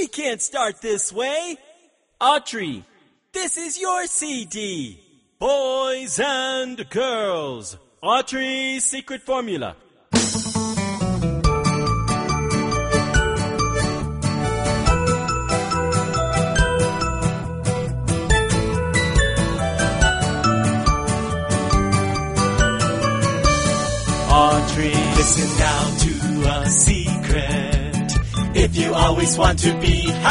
We can't start this way. Autry, This is your CD. Boys and girls, Autry's secret formula. Autry, listen now to a secret. If you always want to be